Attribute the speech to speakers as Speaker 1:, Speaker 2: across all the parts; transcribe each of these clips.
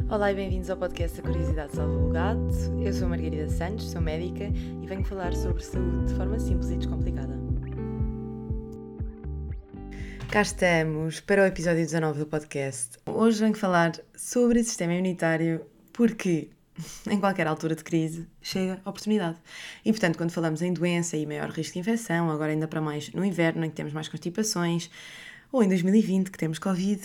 Speaker 1: Olá e bem-vindos ao podcast A Curiosidade Salva o Gato. Eu sou a Margarida Santos, sou médica e venho falar sobre saúde de forma simples e descomplicada. Cá estamos para o episódio 19 do podcast. Hoje venho falar sobre o sistema imunitário porque em qualquer altura de crise chega a oportunidade. E portanto, quando falamos em doença e maior risco de infecção, agora ainda para mais no inverno em que temos mais constipações, ou em 2020 que temos Covid,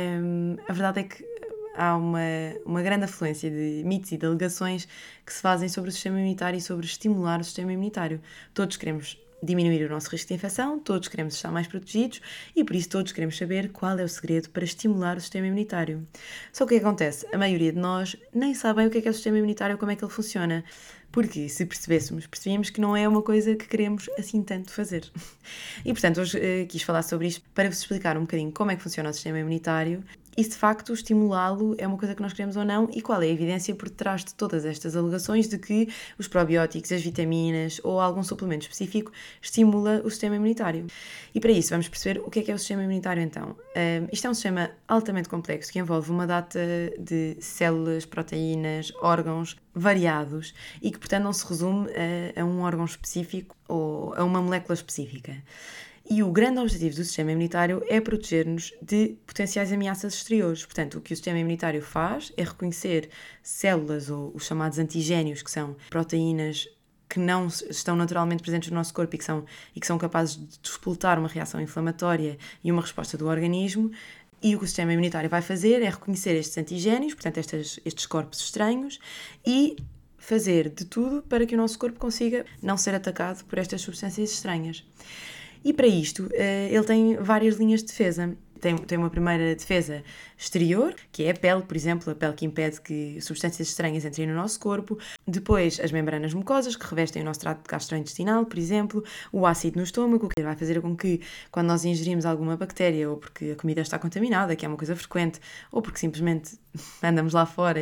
Speaker 1: a verdade é que há uma grande afluência de mitos e de alegações que se fazem sobre o sistema imunitário e sobre estimular o sistema imunitário. Todos queremos diminuir o nosso risco de infecção, todos queremos estar mais protegidos e por isso todos queremos saber qual é o segredo para estimular o sistema imunitário. Só que o que acontece? A maioria de nós nem sabe bem o que é o sistema imunitário, como é que ele funciona. Porque se percebíamos que não é uma coisa que queremos assim tanto fazer. E portanto hoje quis falar sobre isto para vos explicar um bocadinho como é que funciona o sistema imunitário e se de facto estimulá-lo é uma coisa que nós queremos ou não e qual é a evidência por trás de todas estas alegações de que os probióticos, as vitaminas ou algum suplemento específico estimula o sistema imunitário. E para isso vamos perceber o que é o sistema imunitário então. Isto é um sistema altamente complexo que envolve uma data de células, proteínas, órgãos variados e que portanto não se resume a um órgão específico ou a uma molécula específica. E o grande objetivo do sistema imunitário é proteger-nos de potenciais ameaças exteriores. Portanto, o que o sistema imunitário faz é reconhecer células ou os chamados antigénios, que são proteínas que não estão naturalmente presentes no nosso corpo e que são capazes de despoltar uma reação inflamatória e uma resposta do organismo. E o que o sistema imunitário vai fazer é reconhecer estes antigénios, portanto estes corpos estranhos, e fazer de tudo para que o nosso corpo consiga não ser atacado por estas substâncias estranhas. E para isto, ele tem várias linhas de defesa. Tem uma primeira defesa exterior, que é a pele, por exemplo, a pele que impede que substâncias estranhas entrem no nosso corpo. Depois, as membranas mucosas, que revestem o nosso trato gastrointestinal, por exemplo. O ácido no estômago, que vai fazer com que, quando nós ingerimos alguma bactéria, ou porque a comida está contaminada, que é uma coisa frequente, ou porque simplesmente andamos lá fora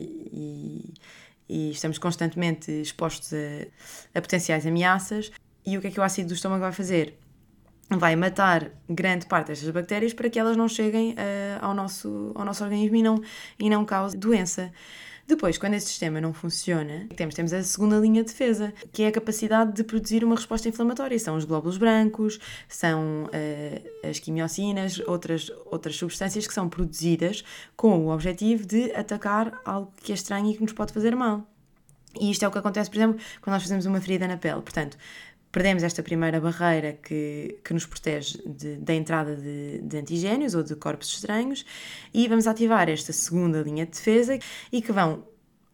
Speaker 1: e estamos constantemente expostos a potenciais ameaças. E o que é que o ácido do estômago vai fazer? Vai matar grande parte destas bactérias para que elas não cheguem ao nosso organismo e não causem doença. Depois, quando esse sistema não funciona, temos a segunda linha de defesa, que é a capacidade de produzir uma resposta inflamatória. São os glóbulos brancos, são as quimiocinas, outras substâncias que são produzidas com o objetivo de atacar algo que é estranho e que nos pode fazer mal. E isto é o que acontece, por exemplo, quando nós fazemos uma ferida na pele. Portanto, perdemos esta primeira barreira que nos protege da entrada de antigénios ou de corpos estranhos e vamos ativar esta segunda linha de defesa e que vão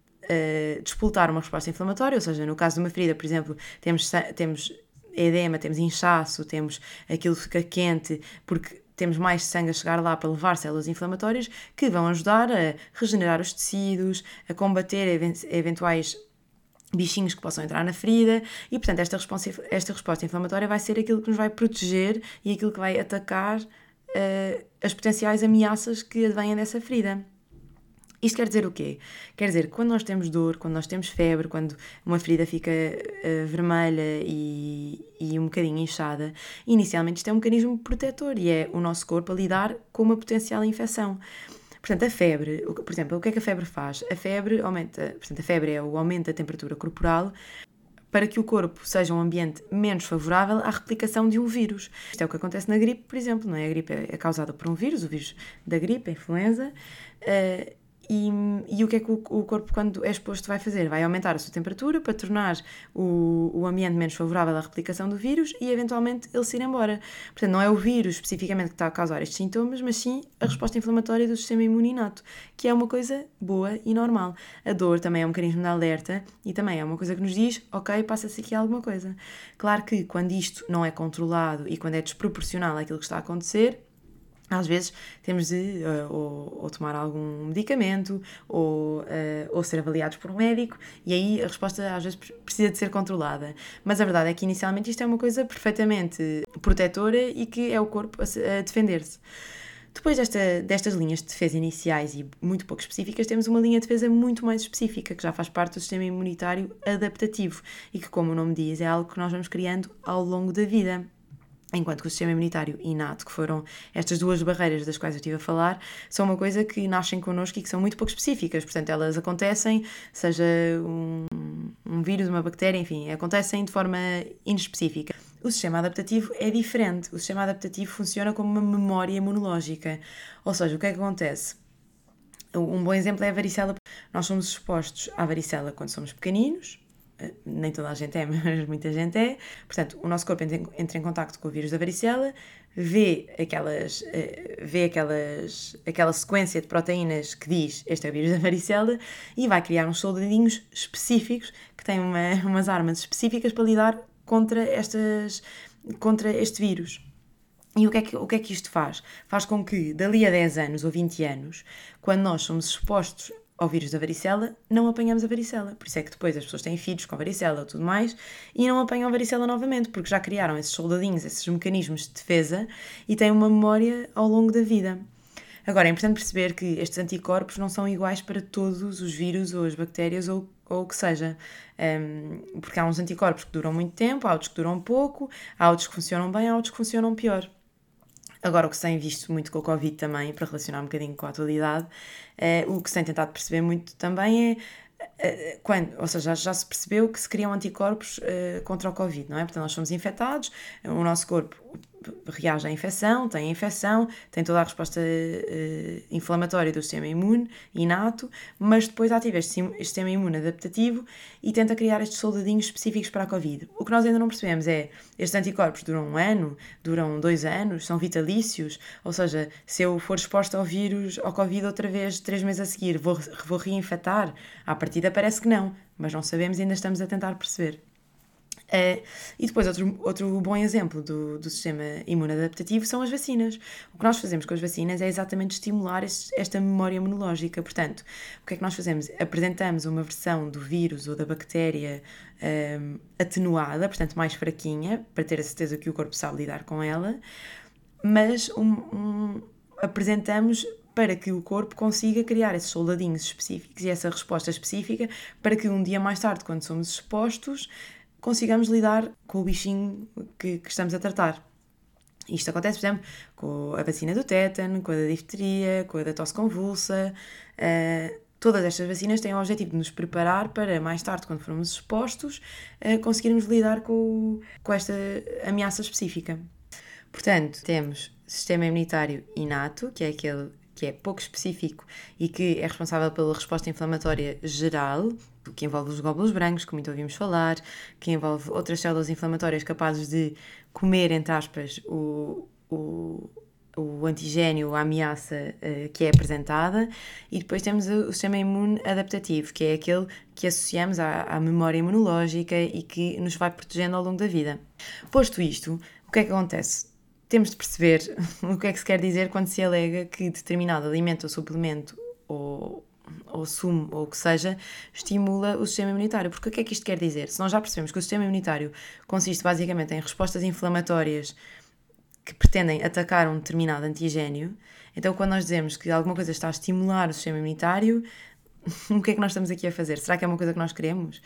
Speaker 1: despoltar uma resposta inflamatória, ou seja, no caso de uma ferida, por exemplo, temos edema, temos inchaço, temos aquilo que fica quente, porque temos mais sangue a chegar lá para levar células inflamatórias que vão ajudar a regenerar os tecidos, a combater eventuais bichinhos que possam entrar na ferida e, portanto, esta resposta inflamatória vai ser aquilo que nos vai proteger e aquilo que vai atacar as potenciais ameaças que advêm dessa ferida. Isto quer dizer o quê? Quer dizer que quando nós temos dor, quando nós temos febre, quando uma ferida fica vermelha e um bocadinho inchada, inicialmente isto é um mecanismo protetor e é o nosso corpo a lidar com uma potencial infecção. Portanto, a febre, por exemplo, o que é que a febre faz? A febre é o aumento da temperatura corporal para que o corpo seja um ambiente menos favorável à replicação de um vírus. Isto é o que acontece na gripe, por exemplo, não é? A gripe é causada por um vírus, o vírus da gripe, a influenza, e o que é que o corpo, quando é exposto, vai fazer? Vai aumentar a sua temperatura para tornar o ambiente menos favorável à replicação do vírus e, eventualmente, ele se ir embora. Portanto, não é o vírus especificamente que está a causar estes sintomas, mas sim a resposta inflamatória do sistema imune inato, que é uma coisa boa e normal. A dor também é um mecanismo de alerta e também é uma coisa que nos diz, ok, passa-se aqui alguma coisa. Claro que quando isto não é controlado e quando é desproporcional àquilo que está a acontecer, às vezes temos de ou tomar algum medicamento ou ser avaliados por um médico e aí a resposta às vezes precisa de ser controlada. Mas a verdade é que inicialmente isto é uma coisa perfeitamente protetora e que é o corpo a defender-se. Depois destas linhas de defesa iniciais e muito pouco específicas, temos uma linha de defesa muito mais específica, que já faz parte do sistema imunitário adaptativo e que, como o nome diz, é algo que nós vamos criando ao longo da vida. Enquanto que o sistema imunitário inato, que foram estas duas barreiras das quais eu estive a falar, são uma coisa que nascem connosco e que são muito pouco específicas. Portanto, elas acontecem, seja um vírus, uma bactéria, enfim, acontecem de forma inespecífica. O sistema adaptativo é diferente. O sistema adaptativo funciona como uma memória imunológica. Ou seja, o que é que acontece? Um bom exemplo é a varicela. Nós somos expostos à varicela quando somos pequeninos, nem toda a gente é, mas muita gente é. Portanto, o nosso corpo entra em contacto com o vírus da varicela, vê aquela sequência de proteínas que diz este é o vírus da varicela e vai criar uns soldadinhos específicos que têm umas armas específicas para lidar contra este vírus. E o que é que isto faz? Faz com que, dali a 10 anos ou 20 anos, quando nós somos expostos ao vírus da varicela, não apanhamos a varicela. Por isso é que depois as pessoas têm filhos com varicela e tudo mais e não apanham a varicela novamente, porque já criaram esses soldadinhos, esses mecanismos de defesa e têm uma memória ao longo da vida. Agora, é importante perceber que estes anticorpos não são iguais para todos os vírus ou as bactérias ou o que seja, porque há uns anticorpos que duram muito tempo, há outros que duram pouco, há outros que funcionam bem, há outros que funcionam pior. Agora, o que se tem visto muito com o Covid também, para relacionar um bocadinho com a atualidade, o que se tem tentado perceber muito também é ou seja, já se percebeu que se criam anticorpos contra o Covid, não é? Portanto, nós somos infectados, o nosso corpo reage à infecção, tem toda a resposta inflamatória do sistema imune, inato, mas depois ativa este sistema imune adaptativo e tenta criar estes soldadinhos específicos para a Covid. O que nós ainda não percebemos é, estes anticorpos duram 1 ano, duram 2 anos, são vitalícios, ou seja, se eu for exposta ao vírus, ao Covid outra vez 3 meses a seguir, vou reinfectar? À partida parece que não, mas não sabemos e ainda estamos a tentar perceber. E depois outro bom exemplo do sistema imunodadaptativo são as vacinas. O que nós fazemos com as vacinas é exatamente estimular esta memória imunológica. Portanto, o que é que nós fazemos? Apresentamos uma versão do vírus ou da bactéria atenuada, portanto mais fraquinha, para ter a certeza que o corpo sabe lidar com ela, mas apresentamos para que o corpo consiga criar esses soldadinhos específicos e essa resposta específica para que um dia mais tarde, quando somos expostos, consigamos lidar com o bichinho que estamos a tratar. Isto acontece, por exemplo, com a vacina do tétano, com a da difteria, com a da tosse convulsa. Todas estas vacinas têm o objetivo de nos preparar para, mais tarde, quando formos expostos, conseguirmos lidar com esta ameaça específica. Portanto, temos sistema imunitário inato, que é aquele que é pouco específico e que é responsável pela resposta inflamatória geral, que envolve os glóbulos brancos, como muito ouvimos falar, que envolve outras células inflamatórias capazes de comer, entre aspas, o antigénio, a ameaça que é apresentada, e depois temos o sistema imune adaptativo, que é aquele que associamos à memória imunológica e que nos vai protegendo ao longo da vida. Posto isto, o que é que acontece? Temos de perceber o que é que se quer dizer quando se alega que determinado alimento ou suplemento ou sumo ou o que seja estimula o sistema imunitário. Porque o que é que isto quer dizer? Se nós já percebemos que o sistema imunitário consiste basicamente em respostas inflamatórias que pretendem atacar um determinado antigénio, então quando nós dizemos que alguma coisa está a estimular o sistema imunitário, o que é que nós estamos aqui a fazer? Será que é uma coisa que nós queremos?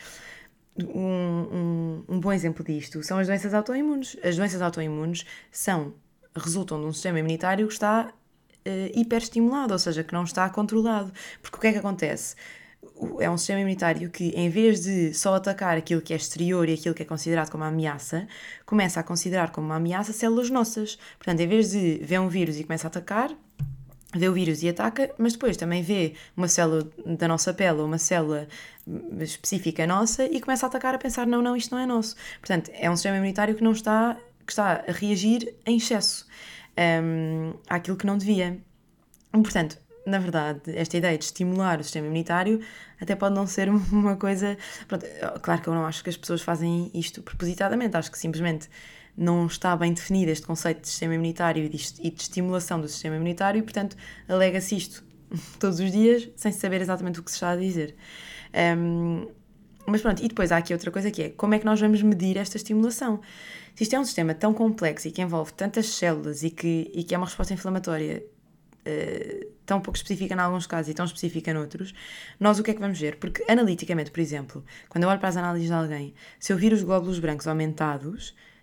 Speaker 1: Um bom exemplo disto são as doenças autoimunes. As doenças autoimunes resultam de um sistema imunitário que está hiperestimulado, ou seja, que não está controlado. Porque o que é que acontece? É um sistema imunitário que, em vez de só atacar aquilo que é exterior e aquilo que é considerado como uma ameaça, começa a considerar como uma ameaça células nossas. Portanto, em vez de ver um vírus e começa a atacar, vê o vírus e ataca, mas depois também vê uma célula da nossa pele ou uma célula específica nossa e começa a atacar a pensar, não, isto não é nosso. Portanto, é um sistema imunitário que está a reagir em excesso àquilo que não devia. Portanto, na verdade, esta ideia de estimular o sistema imunitário até pode não ser uma coisa... Pronto, claro que eu não acho que as pessoas fazem isto propositadamente, acho que simplesmente não está bem definido este conceito de sistema imunitário e de estimulação do sistema imunitário e, portanto, alega-se isto todos os dias sem saber exatamente o que se está a dizer. Mas pronto, e depois há aqui outra coisa que é como é que nós vamos medir esta estimulação? Se isto é um sistema tão complexo e que envolve tantas células e que é uma resposta inflamatória tão pouco específica em alguns casos e tão específica noutros, nós o que é que vamos ver? Porque analiticamente, por exemplo, quando eu olho para as análises de alguém, se eu vir os glóbulos brancos aumentados,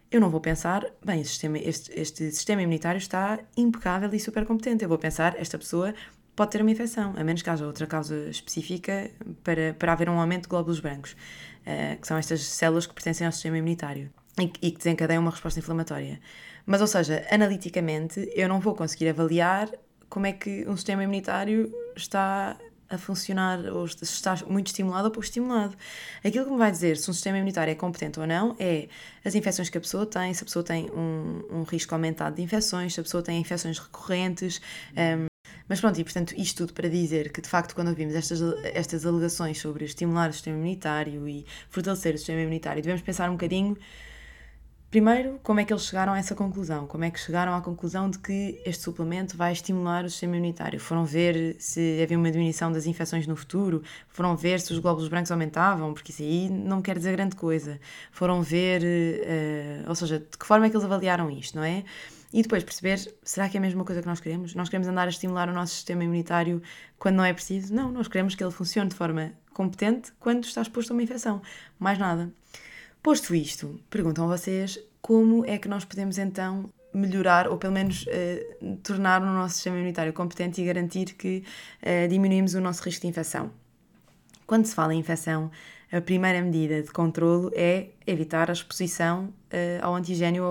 Speaker 1: eu não vou pensar, bem, este sistema imunitário está impecável e super competente. Eu vou pensar, esta pessoa pode ter uma infecção, a menos que haja outra causa específica para haver um aumento de glóbulos brancos, que são estas células que pertencem ao sistema imunitário e que desencadeiam uma resposta inflamatória. Mas, ou seja, analiticamente, eu não vou conseguir avaliar como é que um sistema imunitário está a funcionar, ou se está muito estimulado ou pouco estimulado. Aquilo que me vai dizer se um sistema imunitário é competente ou não é as infecções que a pessoa tem, se a pessoa tem um risco aumentado de infecções, se a pessoa tem infecções recorrentes. Mas pronto, e portanto isto tudo para dizer que de facto quando ouvimos estas alegações sobre estimular o sistema imunitário e fortalecer o sistema imunitário, devemos pensar um bocadinho. Primeiro, como é que eles chegaram a essa conclusão? Como é que chegaram à conclusão de que este suplemento vai estimular o sistema imunitário? Foram ver se havia uma diminuição das infecções no futuro? Foram ver se os glóbulos brancos aumentavam? Porque isso aí não quer dizer grande coisa. Foram ver, ou seja, de que forma é que eles avaliaram isto, não é? E depois perceber, será que é a mesma coisa que nós queremos? Nós queremos andar a estimular o nosso sistema imunitário quando não é preciso? Não, nós queremos que ele funcione de forma competente quando está exposto a uma infecção. Mais nada. Posto isto, perguntam vocês como é que nós podemos então melhorar ou pelo menos tornar o nosso sistema imunitário competente e garantir que diminuímos o nosso risco de infecção. Quando se fala em infecção, a primeira medida de controlo é evitar a exposição ao antigénio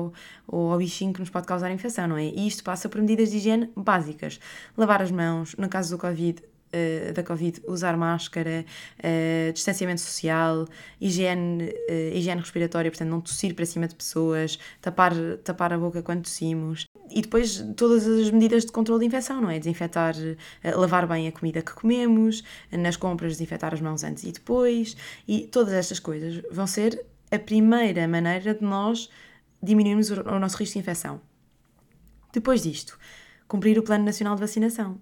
Speaker 1: ou ao bichinho que nos pode causar infecção, não é? E isto passa por medidas de higiene básicas. Lavar as mãos, no caso do Covid, usar máscara, distanciamento social, higiene respiratória, portanto não tossir para cima de pessoas, tapar a boca quando tossimos. E depois todas as medidas de controle de infecção, não é? Desinfetar, lavar bem a comida que comemos, nas compras desinfetar as mãos antes e depois, e todas estas coisas vão ser a primeira maneira de nós diminuirmos o nosso risco de infecção. Depois disto, cumprir o Plano Nacional de Vacinação.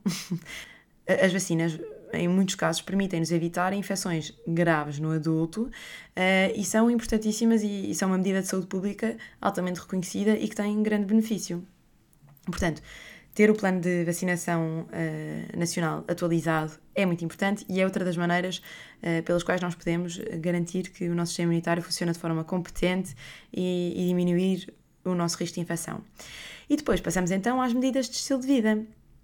Speaker 1: As vacinas, em muitos casos, permitem-nos evitar infecções graves no adulto e são importantíssimas e são uma medida de saúde pública altamente reconhecida e que tem grande benefício. Portanto, ter o plano de vacinação nacional atualizado é muito importante e é outra das maneiras pelas quais nós podemos garantir que o nosso sistema imunitário funciona de forma competente e diminuir o nosso risco de infecção. E depois passamos então às medidas de estilo de vida.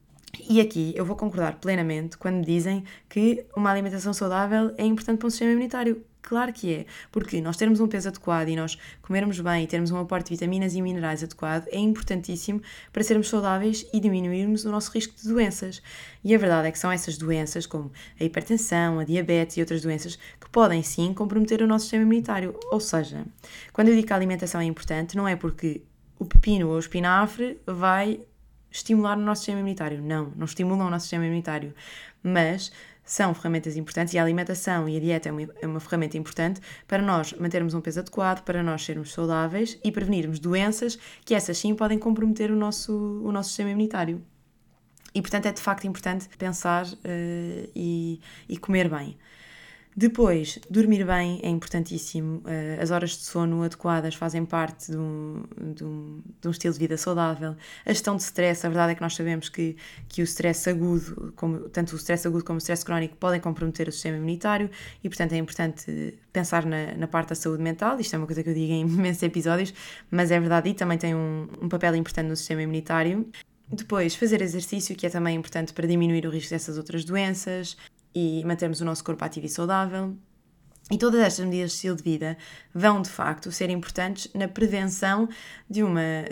Speaker 1: E aqui eu vou concordar plenamente quando me dizem que uma alimentação saudável é importante para um sistema imunitário. Claro que é, porque nós termos um peso adequado e nós comermos bem e termos um aporte de vitaminas e minerais adequado é importantíssimo para sermos saudáveis e diminuirmos o nosso risco de doenças. E a verdade é que são essas doenças, como a hipertensão, a diabetes e outras doenças, que podem sim comprometer o nosso sistema imunitário. Ou seja, quando eu digo que a alimentação é importante, não é porque o pepino ou o espinafre vai estimular o nosso sistema imunitário. Não estimulam o nosso sistema imunitário, mas são ferramentas importantes e a alimentação e a dieta é uma ferramenta importante para nós mantermos um peso adequado, para nós sermos saudáveis e prevenirmos doenças que essas sim podem comprometer o nosso sistema imunitário. E portanto é de facto importante pensar e comer bem. Depois, dormir bem é importantíssimo. As horas de sono adequadas fazem parte de um estilo de vida saudável. A gestão de stress, a verdade é que nós sabemos que o stress agudo, tanto o stress agudo como o stress crónico, podem comprometer o sistema imunitário e, portanto, é importante pensar na parte da saúde mental. Isto é uma coisa que eu digo em imensos episódios, mas é verdade e também tem um papel importante no sistema imunitário. Depois, fazer exercício, que é também importante para diminuir o risco dessas outras doenças e mantermos o nosso corpo ativo e saudável. E todas estas medidas de estilo de vida vão, de facto, ser importantes na prevenção de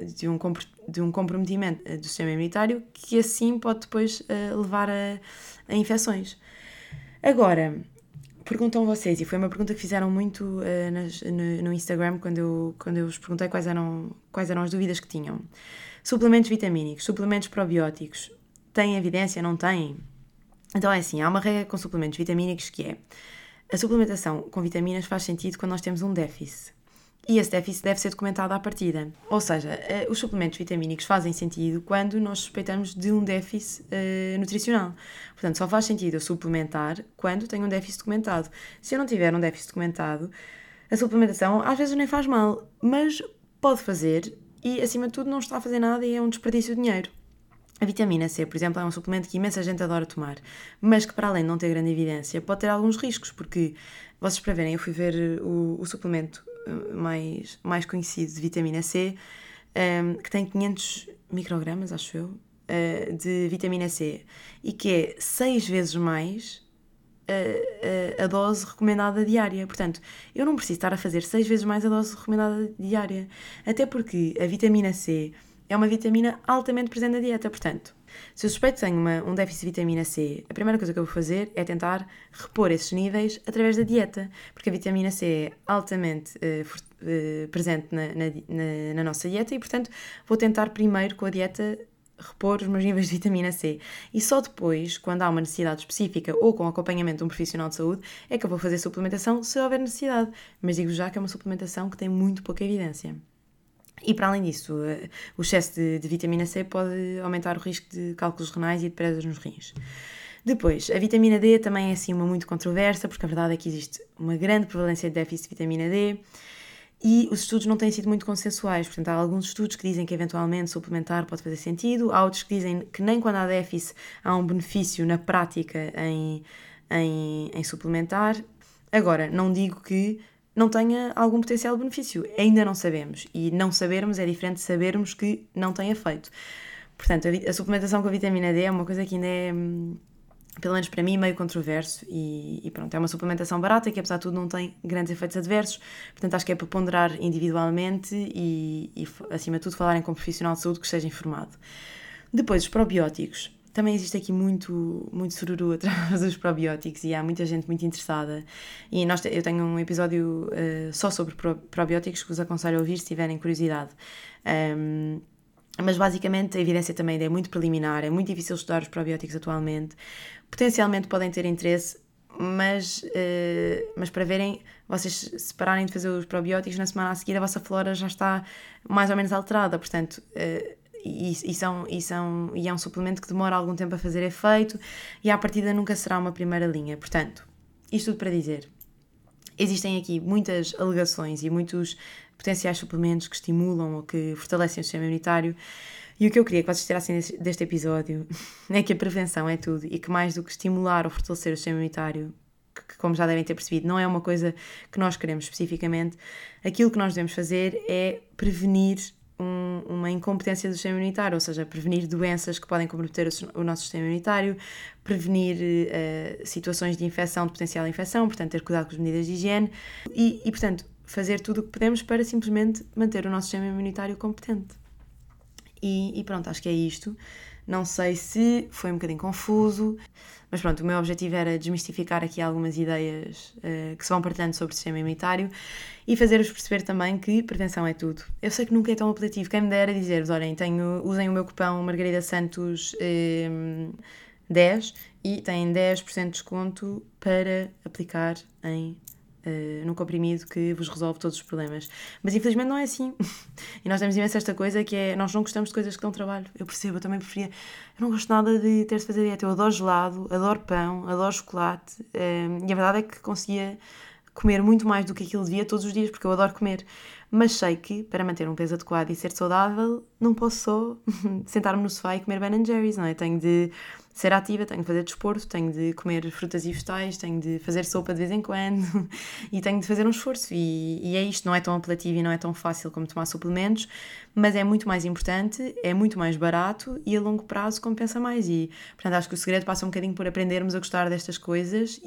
Speaker 1: um comprometimento do sistema imunitário que, assim, pode depois levar a infecções. Agora, perguntam vocês, e foi uma pergunta que fizeram muito no Instagram quando eu vos perguntei quais eram as dúvidas que tinham. Suplementos vitamínicos, suplementos probióticos, têm evidência, não têm? Então é assim, há uma regra com suplementos vitamínicos que é: a suplementação com vitaminas faz sentido quando nós temos um déficit. E esse déficit deve ser documentado à partida. Ou seja, os suplementos vitamínicos fazem sentido quando nós suspeitamos de um déficit nutricional. Portanto, só faz sentido eu suplementar quando tenho um déficit documentado. Se eu não tiver um déficit documentado, a suplementação às vezes nem faz mal, mas pode fazer e, acima de tudo, não está a fazer nada e é um desperdício de dinheiro. A vitamina C, por exemplo, é um suplemento que imensa gente adora tomar, mas que, para além de não ter grande evidência, pode ter alguns riscos, porque vocês, para verem, eu fui ver o suplemento mais conhecido de vitamina C, que tem 500 microgramas, acho eu, de vitamina C, e que é 6 vezes mais a dose recomendada diária. Portanto, eu não preciso estar a fazer 6 vezes mais a dose recomendada diária, até porque a vitamina C é uma vitamina altamente presente na dieta. Portanto, se eu suspeito que tenho um déficit de vitamina C, a primeira coisa que eu vou fazer é tentar repor esses níveis através da dieta, porque a vitamina C é altamente presente na nossa dieta e, portanto, vou tentar primeiro com a dieta repor os meus níveis de vitamina C. E só depois, quando há uma necessidade específica ou com acompanhamento de um profissional de saúde, é que eu vou fazer suplementação se houver necessidade. Mas digo já que é uma suplementação que tem muito pouca evidência. E para além disso, o excesso de vitamina C pode aumentar o risco de cálculos renais e de presas nos rins. Depois, a vitamina D também é assim uma muito controversa, porque a verdade é que existe uma grande prevalência de déficit de vitamina D e os estudos não têm sido muito consensuais. Portanto, há alguns estudos que dizem que eventualmente suplementar pode fazer sentido, há outros que dizem que nem quando há déficit há um benefício na prática em suplementar. Agora, não digo que não tenha algum potencial benefício. Ainda não sabemos. E não sabermos é diferente de sabermos que não tem efeito. Portanto, a suplementação com a vitamina D é uma coisa que ainda é, pelo menos para mim, meio controverso. E pronto, é uma suplementação barata que, apesar de tudo, não tem grandes efeitos adversos. Portanto, acho que é para ponderar individualmente e acima de tudo, falarem com um profissional de saúde que esteja informado. Depois, os probióticos. Também existe aqui muito sururu atrás dos probióticos e há muita gente muito interessada. E eu tenho um episódio só sobre probióticos que vos aconselho a ouvir se tiverem curiosidade. Mas basicamente a evidência também ainda é muito preliminar, é muito difícil estudar os probióticos atualmente. Potencialmente podem ter interesse, mas para verem, vocês se pararem de fazer os probióticos, na semana a seguir a vossa flora já está mais ou menos alterada, portanto... E é um suplemento que demora algum tempo a fazer efeito e à partida nunca será uma primeira linha. Portanto, isto tudo para dizer, existem aqui muitas alegações e muitos potenciais suplementos que estimulam ou que fortalecem o sistema imunitário e o que eu queria que vocês tirassem deste episódio é que a prevenção é tudo e que mais do que estimular ou fortalecer o sistema imunitário, que como já devem ter percebido, não é uma coisa que nós queremos especificamente, aquilo que nós devemos fazer é prevenir uma incompetência do sistema imunitário, ou seja, prevenir doenças que podem comprometer o nosso sistema imunitário, prevenir situações de infecção, de potencial infecção, portanto, ter cuidado com as medidas de higiene e portanto, fazer tudo o que podemos para simplesmente manter o nosso sistema imunitário competente. E pronto, acho que é isto. Não sei se foi um bocadinho confuso, mas pronto, o meu objetivo era desmistificar aqui algumas ideias que se vão partilhando sobre o sistema imunitário e fazer-vos perceber também que prevenção é tudo. Eu sei que nunca é tão apelativo, quem me dera dizer-vos, olhem, usem o meu cupom Margarida Santos 10 e têm 10% de desconto para aplicar no comprimido que vos resolve todos os problemas. Mas infelizmente não é assim. E nós temos imenso esta coisa que é, nós não gostamos de coisas que dão trabalho. Eu percebo, eu também preferia. Eu não gosto nada de ter de fazer dieta. Eu adoro gelado, adoro pão, adoro chocolate. E a verdade é que conseguia comer muito mais do que aquilo devia todos os dias, porque eu adoro comer. Mas sei que, para manter um peso adequado e ser saudável, não posso só sentar-me no sofá e comer Ben & Jerry's, não é? Tenho de ser ativa, tenho de fazer desporto, tenho de comer frutas e vegetais, tenho de fazer sopa de vez em quando e tenho de fazer um esforço. E é isto, não é tão apelativo e não é tão fácil como tomar suplementos, mas é muito mais importante, é muito mais barato e a longo prazo compensa mais. E, portanto, acho que o segredo passa um bocadinho por aprendermos a gostar destas coisas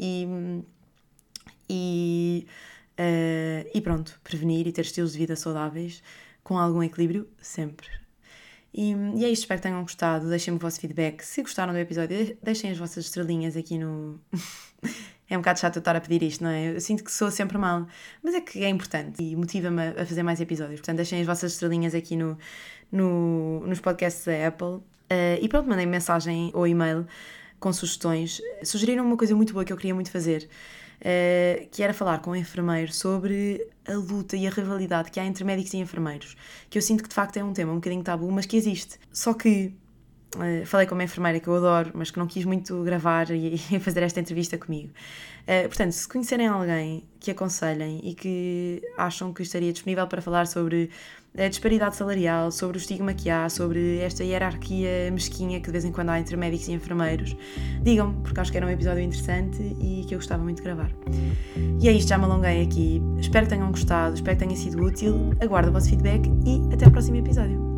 Speaker 1: e pronto, prevenir e ter estilos de vida saudáveis com algum equilíbrio sempre. E é isto, espero que tenham gostado, deixem-me o vosso feedback, se gostaram do episódio, deixem as vossas estrelinhas aqui no... É um bocado chato eu estar a pedir isto, não é? Eu sinto que sou sempre mal, mas é que é importante e motiva-me a fazer mais episódios, portanto deixem as vossas estrelinhas aqui nos podcasts da Apple e pronto, mandem mensagem ou e-mail com sugestões. Sugeriram uma coisa muito boa que eu queria muito fazer, que era falar com um enfermeiro sobre a luta e a rivalidade que há entre médicos e enfermeiros, que eu sinto que de facto é um tema um bocadinho tabu, mas que existe. Só que falei com uma enfermeira que eu adoro, mas que não quis muito gravar e fazer esta entrevista comigo. Portanto, se conhecerem alguém que aconselhem e que acham que estaria disponível para falar sobre a disparidade salarial, sobre o estigma que há, sobre esta hierarquia mesquinha que de vez em quando há entre médicos e enfermeiros, digam-me, porque acho que era um episódio interessante e que eu gostava muito de gravar. E é isto, já me alonguei aqui. Espero que tenham gostado, espero que tenha sido útil. Aguardo o vosso feedback e até ao próximo episódio.